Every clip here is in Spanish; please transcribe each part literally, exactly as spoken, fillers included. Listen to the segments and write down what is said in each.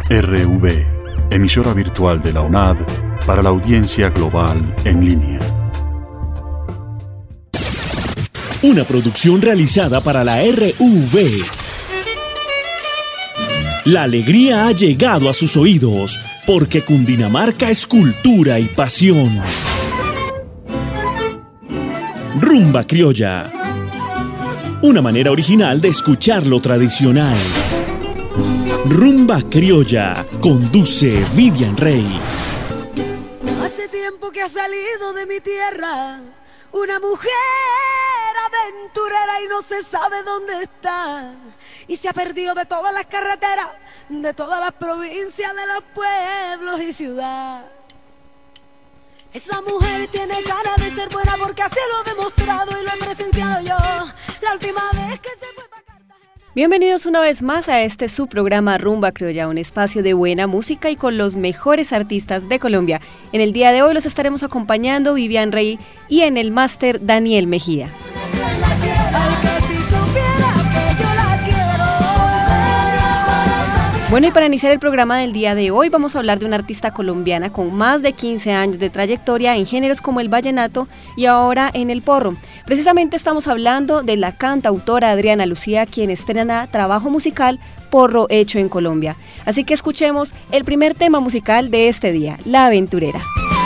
R V, emisora virtual de la UNAD para la audiencia global en línea. Una producción realizada para la R V. La alegría ha llegado a sus oídos, porque Cundinamarca es cultura y pasión. Rumba Criolla. Una manera original de escuchar lo tradicional. Rumba Criolla. Conduce Vivian Rey. Hace tiempo que ha salido de mi tierra una mujer aventurera y no se sabe dónde está. Y se ha perdido de todas las carreteras, de todas las provincias, de los pueblos y ciudad. Esa mujer tiene cara de ser buena porque así lo he demostrado y lo he presenciado yo la última vez que se fue para Cartagena. Bienvenidos una vez más a este su programa Rumba Criolla, un espacio de buena música y con los mejores artistas de Colombia. En el día de hoy los estaremos acompañando Vivian Rey y en el máster Daniel Mejía. Bueno, y para iniciar el programa del día de hoy vamos a hablar de una artista colombiana con más de quince años de trayectoria en géneros como el vallenato y ahora en el porro. Precisamente estamos hablando de la cantautora Adriana Lucía, quien estrena trabajo musical Porro Hecho en Colombia. Así que escuchemos el primer tema musical de este día, La Aventurera.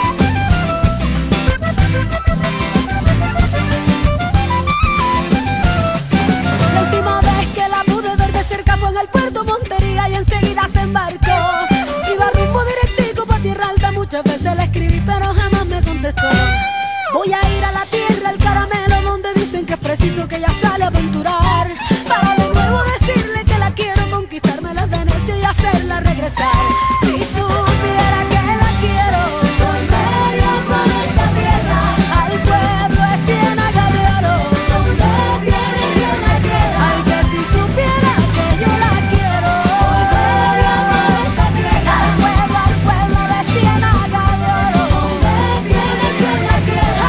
La última vez que la pude ver de cerca fue en el puerto Montería y enseguida se embarcó. Iba rumbo directico pa' Tierra Alta, muchas veces le escribí pero jamás me contestó. Voy a ir a la tierra, el caramelo, donde dicen que es preciso que ella sale a aventurar, para de nuevo decirle que la quiero, conquistarme las de necio y hacerla regresar. Si supiera que la quiero, volvería por esta tierra, al pueblo de Ciénaga de Oro, donde tiene quien la quiera. Ay, que si supiera que yo la quiero, volvería por esta tierra, al pueblo, al pueblo de Ciénaga de Oro, donde tiene quien la quiera.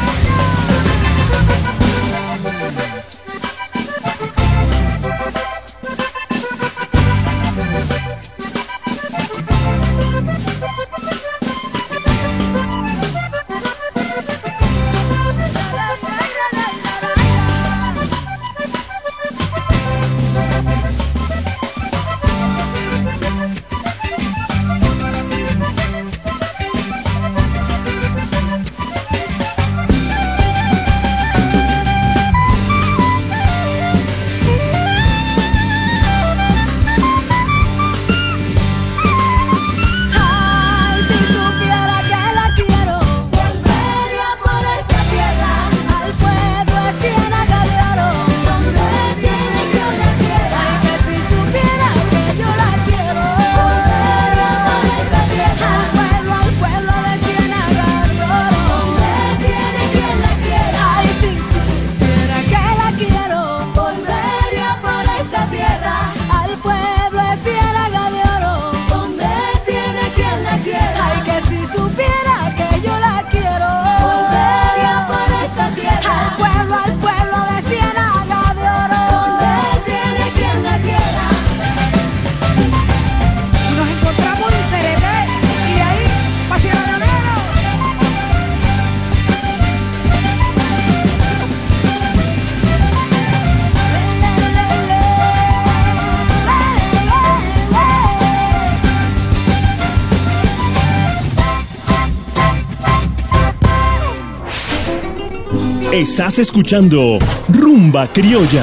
Estás escuchando Rumba Criolla.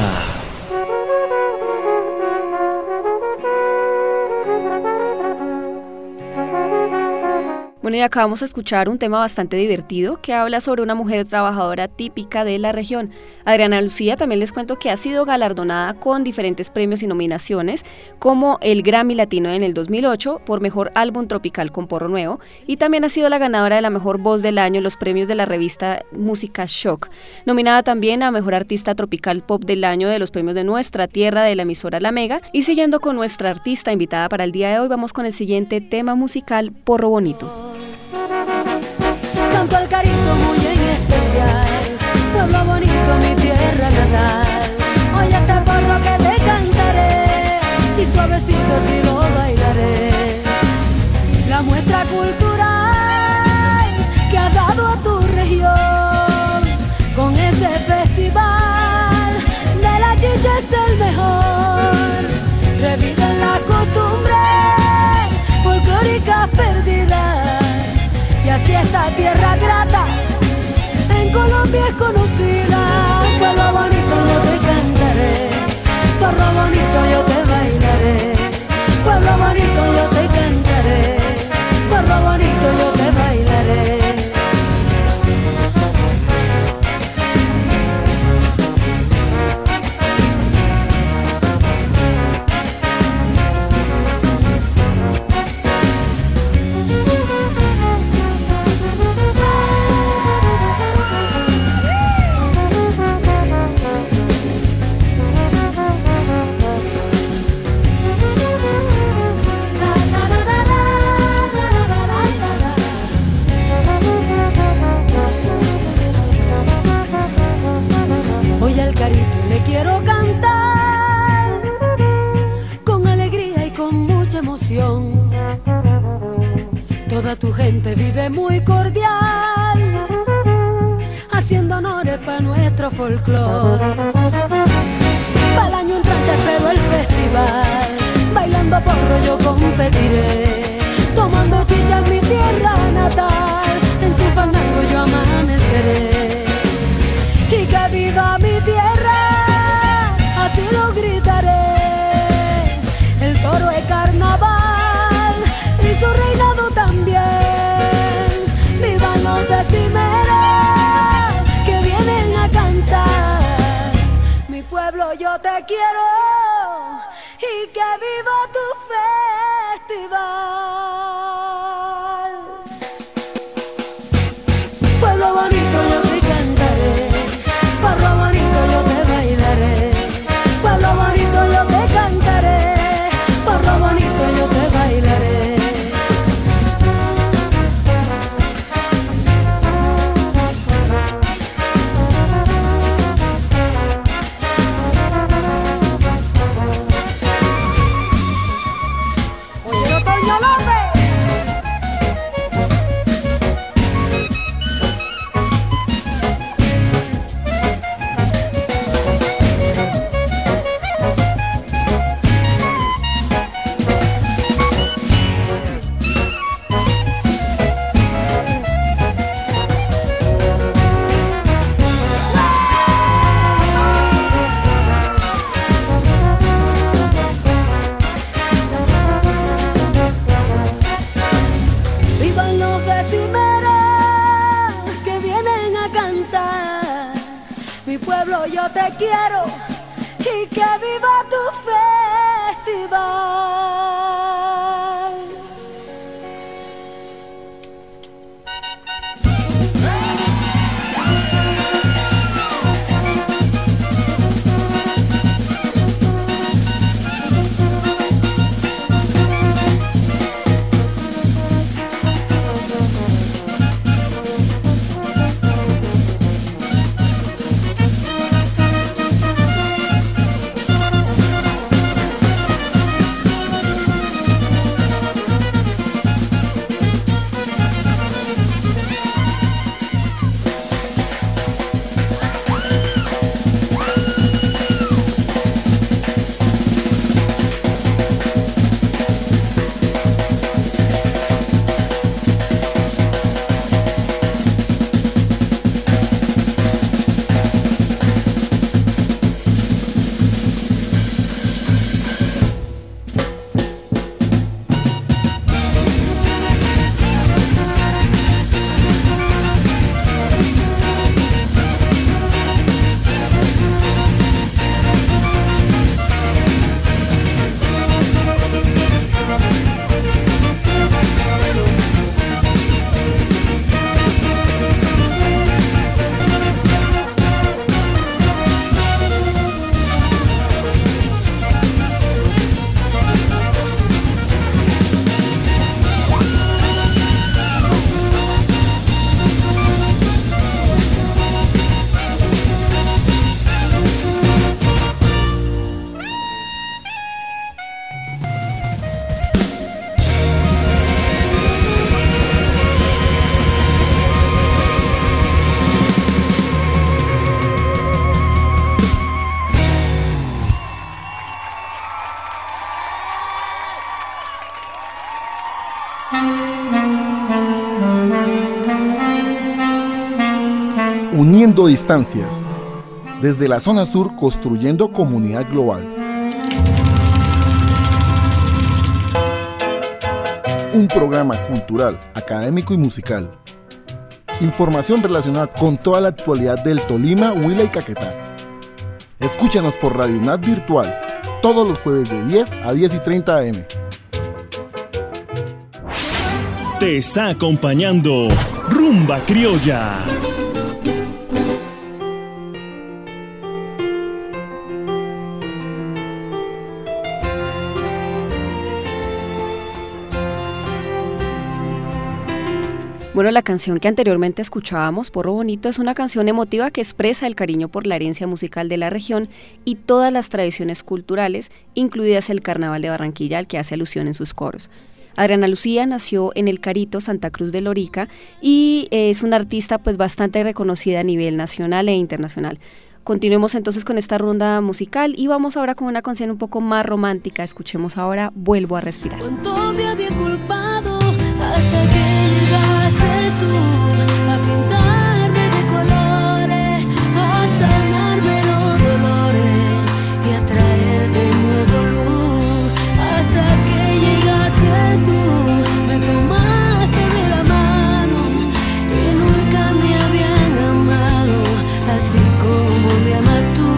Bueno, y acabamos de escuchar un tema bastante divertido que habla sobre una mujer trabajadora típica de la región. Adriana Lucía, también les cuento que ha sido galardonada con diferentes premios y nominaciones, como el Grammy Latino en el dos mil ocho por Mejor Álbum Tropical con Porro Nuevo, y también ha sido la ganadora de la Mejor Voz del Año en los premios de la revista Música Shock. Nominada también a Mejor Artista Tropical Pop del Año de los premios de Nuestra Tierra de la emisora La Mega. Y siguiendo con nuestra artista invitada para el día de hoy, vamos con el siguiente tema musical, Porro Bonito. Canto al carito muy en especial, pueblo bonito, mi tierra natal. Oye este porro que te cantaré, y suavecito si lo bailaré. Colombia es conocida, pueblo bonito yo te cantaré, pueblo bonito yo te bailaré, pueblo bonito yo te cantaré, pueblo bonito yo te bailaré. Hoy al carito le quiero cantar con alegría y con mucha emoción. Toda tu gente vive muy cordial, haciendo honores para nuestro folclor. Para el año entrante espero el festival, bailando porro yo competiré, tomando chicha en mi tierra natal, en su fandango yo amaneceré. Y que viva mi tierra, así lo gritaré. El toro es carnaval y su reinado también. Vivan los decimeros que vienen a cantar. Mi pueblo yo te quiero y que viva tu festival. Pueblo bonito yo te cantaré, pueblo bonito yo te bailaré, pueblo bonito yo te cantaré, pueblo bonito yo te bailaré. Oye, Toño López. Vivan los decimeros que vienen a cantar. Mi pueblo yo te quiero y que viva tu festival. Reduciendo distancias. Desde la zona sur, construyendo comunidad global. Un programa cultural, académico y musical. Información relacionada con toda la actualidad del Tolima, Huila y Caquetá. Escúchanos por Radio UNAD Virtual, todos los jueves de diez a diez y treinta a eme. Te está acompañando Rumba Criolla. Bueno, la canción que anteriormente escuchábamos, Porro Bonito, es una canción emotiva que expresa el cariño por la herencia musical de la región y todas las tradiciones culturales, incluidas el Carnaval de Barranquilla, al que hace alusión en sus coros. Adriana Lucía nació en El Carito, Santa Cruz de Lorica, y es una artista pues bastante reconocida a nivel nacional e internacional. Continuemos entonces con esta ronda musical y vamos ahora con una canción un poco más romántica. Escuchemos ahora Vuelvo a Respirar. Cuánto me había culpado hasta que llegaste tú a pintarme de colores, a sanarme los dolores y a traer de nuevo luz. Hasta que llegaste tú, me tomaste de la mano y nunca me habían amado así como me amas tú.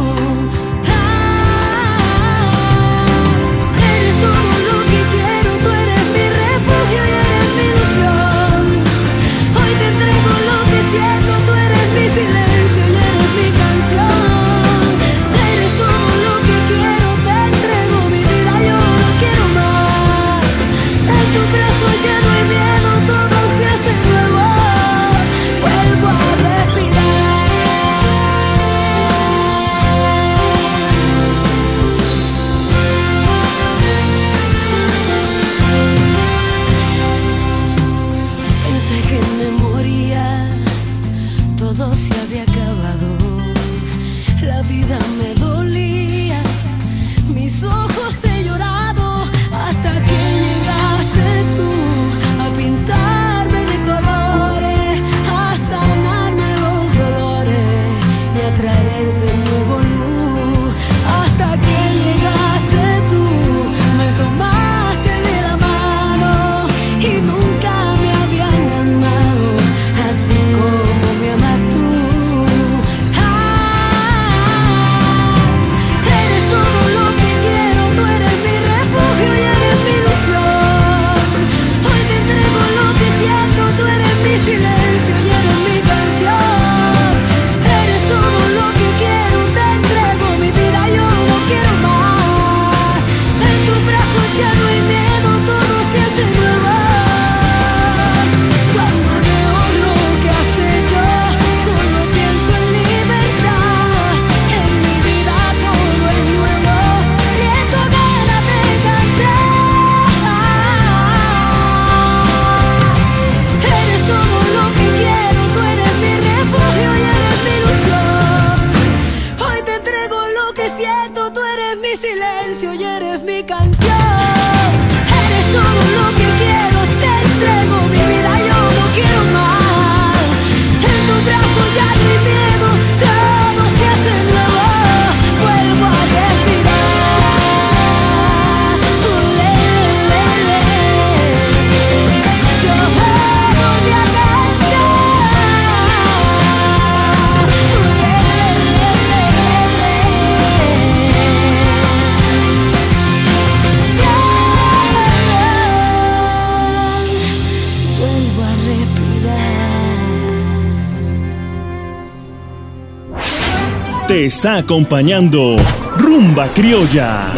Te está acompañando Rumba Criolla.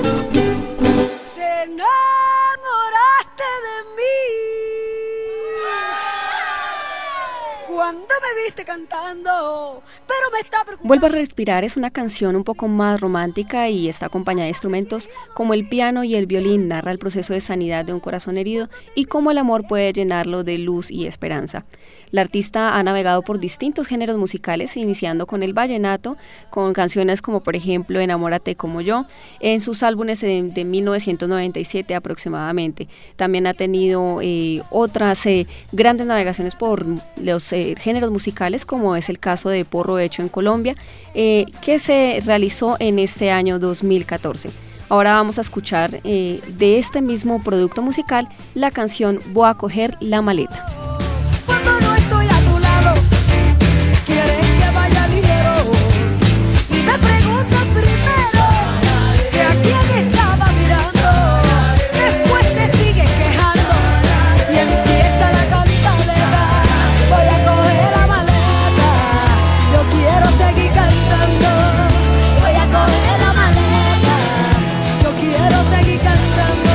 Te enamoraste de mí cuando me viste cantando, pero me está preocupando. Vuelvo a respirar es una canción un poco más romántica y está acompañada de instrumentos como el piano y el violín. Narra el proceso de sanidad de un corazón herido y cómo el amor puede llenarlo de luz y esperanza. La artista ha navegado por distintos géneros musicales, iniciando con el vallenato, con canciones como por ejemplo Enamórate como yo, en sus álbumes de, de mil novecientos noventa y siete aproximadamente. También ha tenido eh, otras eh, grandes navegaciones por los eh, géneros musicales, como es el caso de Porro Hecho en Colombia, eh, que se realizó en este año dos mil catorce. Ahora vamos a escuchar eh, de este mismo producto musical la canción Voy a coger la maleta. Cuando no estoy a tu lado, quieres que vaya ligero. Y me preguntas primero que a quién estaba mirando. Después te sigues quejando y empieza la cantaleta. Voy a coger la maleta, yo quiero seguir cantando. Voy a coger la maleta, yo quiero seguir cantando.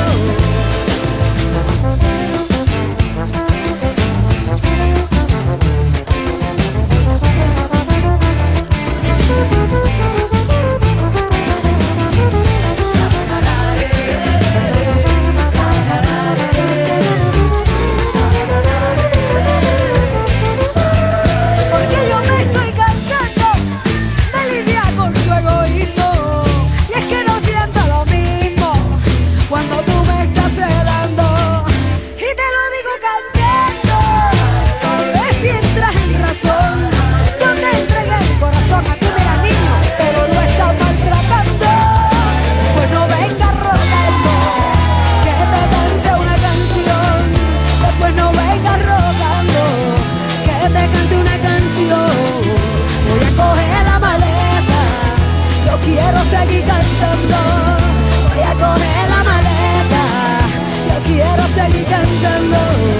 Porque yo me estoy cansando de lidiar con tu egoísmo. Y es que no siento lo mismo cuando tú me estás celando. Y te lo digo cantando, a ver si entras en razón. Yo te entregué el corazón a ti, mira niño, pero lo estás maltratando. Pues no vengas rogando que te cante una canción. Después no vengas rogando que te cante una canción. Voy a coger la maleta, yo quiero seguir cantando. Voy a coger la maleta, yo quiero seguir cantando.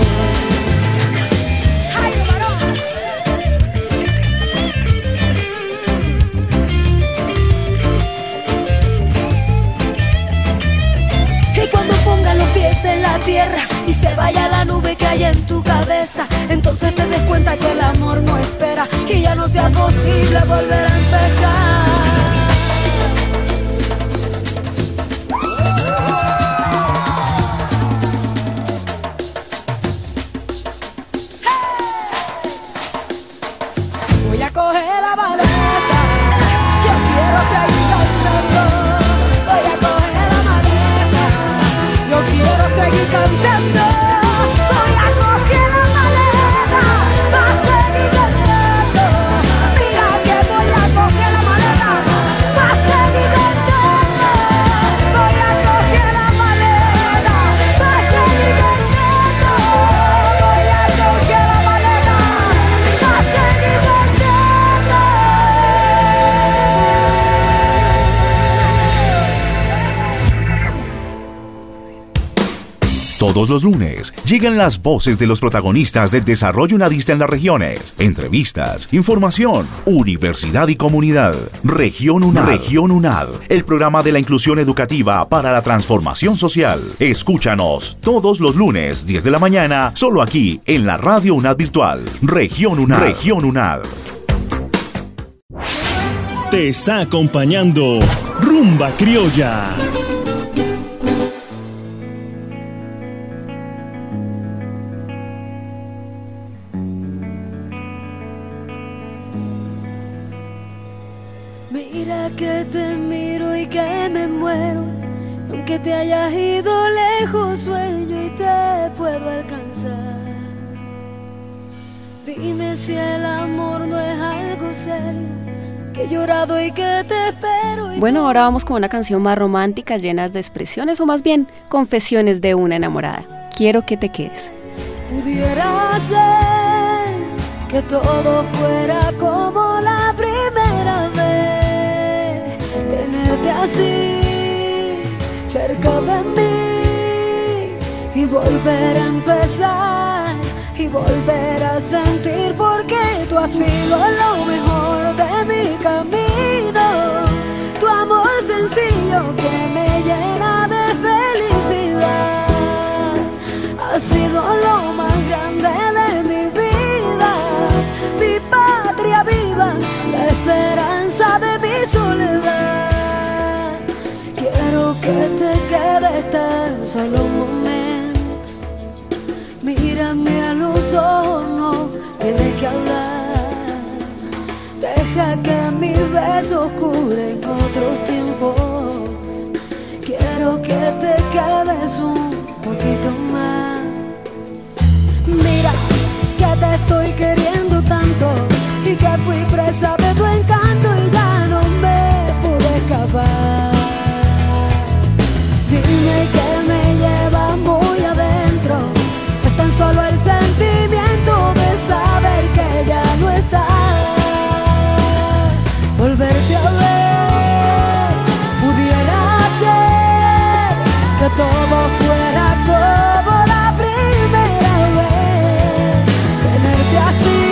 ¡Ay, varón! Y cuando pongas los pies en la tierra y se vaya la nube que hay en tu cabeza, entonces te des cuenta que el amor no espera, que ya no sea posible volver a empezar. Voy a coger la maleta, yo quiero seguir cantando. Voy a coger la maleta, yo quiero seguir cantando. Voy a coger la maleta, va a seguir cantando. Mira que voy a coger la maleta, va a seguir cantando. Voy a coger la maleta, va a seguir cantando. Voy a coger la maleta, va a seguir cantando. Todos los lunes llegan las voces de los protagonistas del desarrollo unadista en las regiones. Entrevistas, información, universidad y comunidad. Región UNAD. Región UNAD, el programa de la inclusión educativa para la transformación social. Escúchanos todos los lunes, diez de la mañana, solo aquí en la Radio UNAD Virtual. Región UNAD. Región UNAD. Te está acompañando Rumba Criolla. Mira que te miro y que me muero, aunque te hayas ido lejos, sueño y te puedo alcanzar. Dime si el amor no es algo serio, que he llorado y que te espero. Y Bueno, ahora vamos con una canción más romántica, llenas de expresiones o más bien confesiones de una enamorada. Quiero que te quedes. pudiera ser que todo fuera como la primera vez, tenerte así cerca de mí y volver a empezar y volver a sentir, porque tú has sido lo mejor de mi camino, tu amor sencillo que me llena de felicidad, ha sido lo más grande de mi vida, mi patria viva, la esperanza que te quedes tan solo un momento. Mírame a los ojos, no tienes que hablar. Deja que mis besos curen otros tiempos. Quiero que te quedes un poquito más. Mira que te estoy queriendo tanto y que fui presa de tu encanto y ya no me pude escapar. Dime que me llevas muy adentro, es tan solo el sentimiento de saber que ya no estás. Volverte a ver pudiera ser que todo fuera como la primera vez. Tenerte así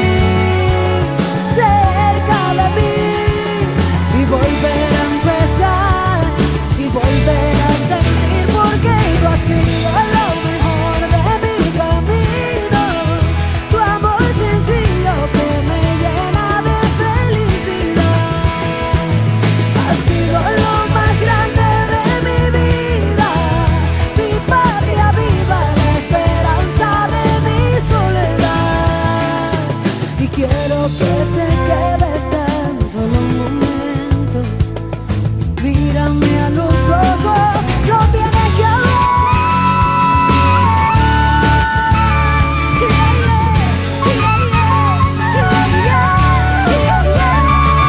cerca de mí y volver a empezar y volver a sentir, porque tú has sido lo mejor de mi camino. Tu amor sencillo que me llena de felicidad. Has sido lo más grande de mi vida, mi patria viva, la esperanza de mi soledad. Y quiero que te quedes tan solo un momento. Mírame a los ojos, no tienes que hablar. Yeah, yeah, yeah, yeah, yeah, yeah.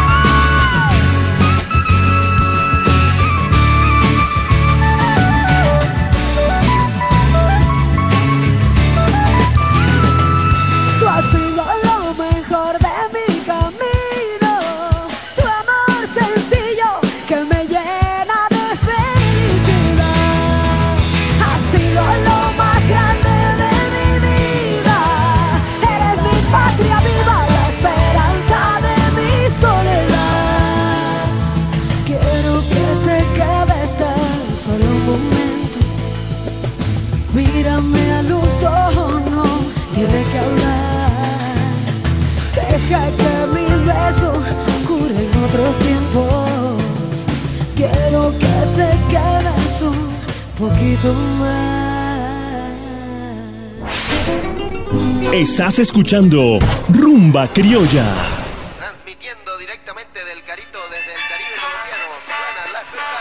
Tú has sido lo mejor de mi camino, tu amor sencillo que me llena de felicidad. Has sido lo más grande de mi vida, eres mi patria viva, la esperanza de mi soledad. Quiero que te quedes tan solo un momento. Mírame a los ojos, no tienes que hablar. Deja que mis besos curen otros tiempos. Quiero que te quedes un poquito más. Estás escuchando Rumba Criolla. Transmitiendo directamente del Carito desde el Caribe colombiano, suena la fiesta.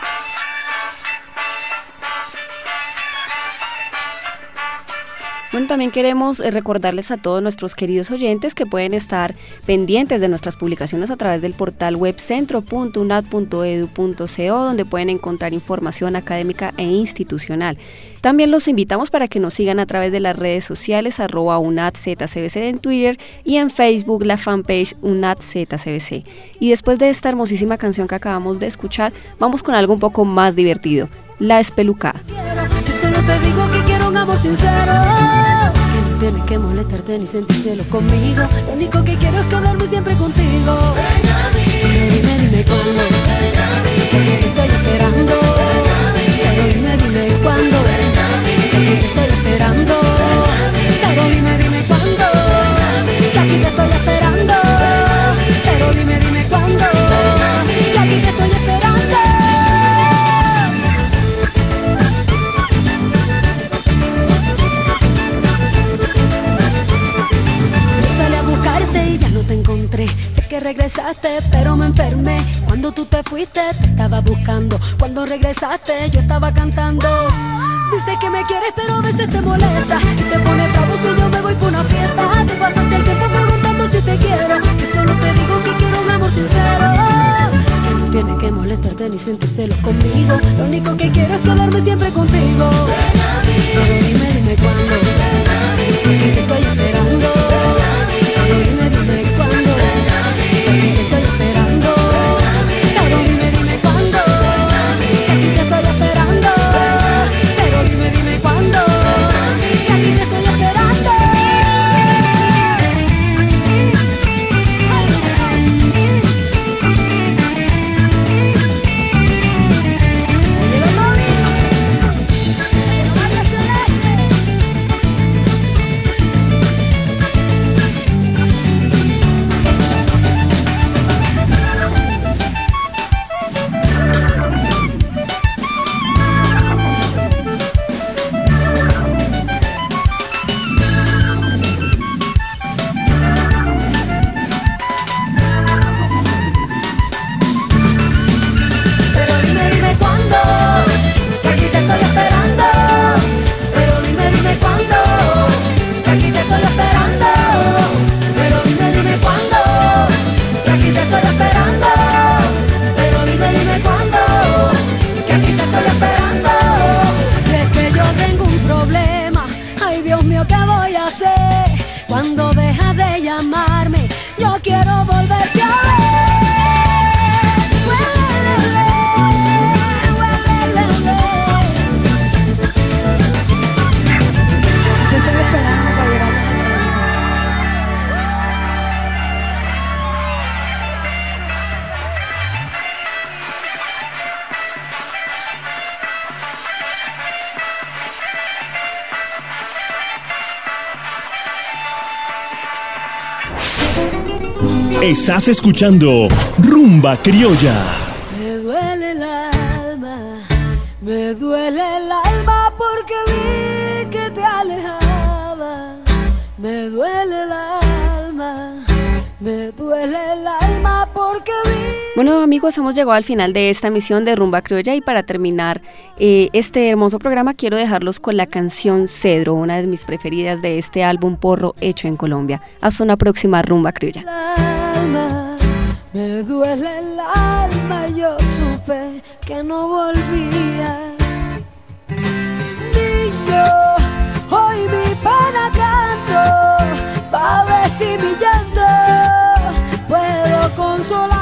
Bueno, también queremos eh, recordarles a todos nuestros queridos oyentes que pueden estar pendientes de nuestras publicaciones a través del portal web centro punto u n a d punto e d u punto c o, donde pueden encontrar información académica e institucional. También los invitamos para que nos sigan a través de las redes sociales, arroba UNADZCBC en Twitter y en Facebook la fanpage UNADZCBC. Y después de esta hermosísima canción que acabamos de escuchar, vamos con algo un poco más divertido, La Espelucada. Yo solo te digo que quiero un amor sincero, que no tienes que molestarte ni sentir celos conmigo. Lo único que quiero es quedarme siempre contigo. Pero dime, dime cuándo, porque te estoy esperando. Pero dime, dime cuándo, porque te estoy esperando. Pero dime, dime cuándo, que aquí te estoy esperando. Pero dime, dime cuándo, que aquí te estoy esperando. Y ya no te encontré, sé que regresaste pero me enfermé. Cuando tú te fuiste te estaba buscando, cuando regresaste yo estaba cantando. Dices que me quieres pero a veces te molesta y te pone bravo si yo me voy por una fiesta. Te pasas el tiempo preguntando si te quiero, yo solo te digo que quiero un amor sincero, que no tiene que molestarte ni sentir celos conmigo. Lo único que quiero es quedarme siempre contigo. Pero dime, dime cuándo, porque te estoy esperando. Pero dime, dime cuándo, porque te estoy esperando. Pero dime, dime cuándo, que aquí te estoy esperando. Pero dime, dime cuándo, que aquí te estoy esperando. Oye, los novios, la María Celeste. Estás escuchando Rumba Criolla. Me duele el alma, me duele el alma porque vi que te alejaba. Me duele el alma, me duele el alma porque vi. Bueno, amigos, hemos llegado al final de esta emisión de Rumba Criolla y para terminar eh, este hermoso programa quiero dejarlos con la canción Cedro, una de mis preferidas de este álbum Porro hecho en Colombia. Hasta una próxima Rumba Criolla. Alma, me duele el alma, yo supe que no volvía. Niño, hoy mi pena canto, pa' ver si mi llanto puedo consolar.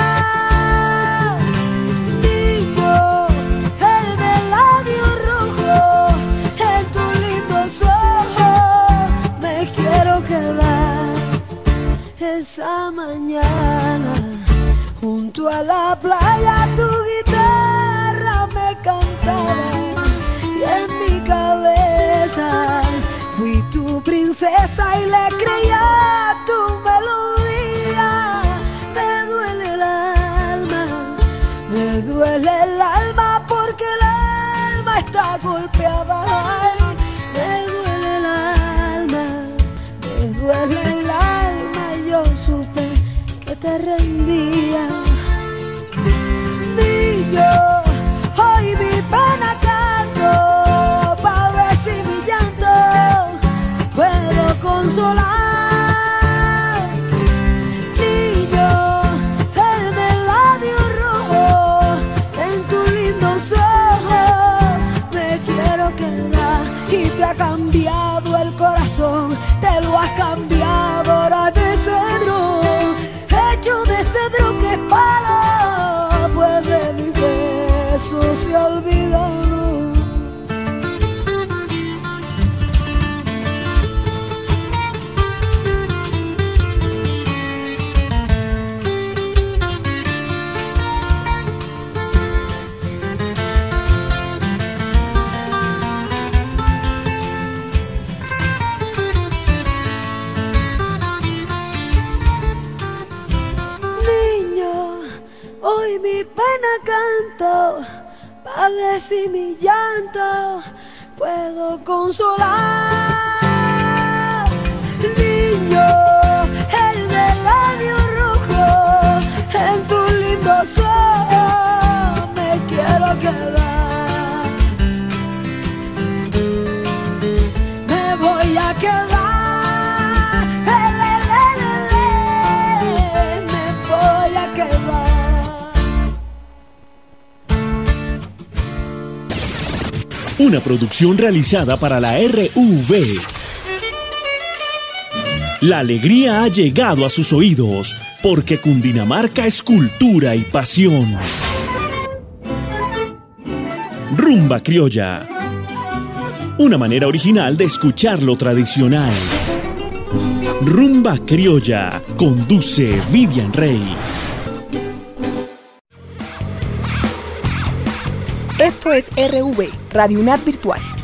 Niño, el del labio rojo, en tus lindos ojos me quiero quedar. Esa mañana, junto a la playa, tu guitarra me cantaba y en mi cabeza fui tu princesa y le creía tu melodía. Me duele el alma, me duele el alma porque el alma está golpeada. Ay, me duele el alma, me duele el alma, yo supe que te rendía. Niño, hoy mi pena canto, pa' ver si mi llanto puedo consolar. Niño, el del labio rojo, en tus lindos ojos me quiero quedar. Y te ha cambiado el corazón, te lo has cambiado ahora de cedro, hecho de cedro que es palo, pues de mi beso se ha olvidado. Hoy mi pena canto, pa' ver si mi llanto puedo consolar. Niño, el del labio rojo, en tus lindos ojos me quiero quedar. Me voy a quedar. Una producción realizada para la R U V. La alegría ha llegado a sus oídos, porque Cundinamarca es cultura y pasión. Rumba Criolla. Una manera original de escuchar lo tradicional. Rumba Criolla. Conduce Vivian Rey. Esto es R V, Radio UNAD Virtual.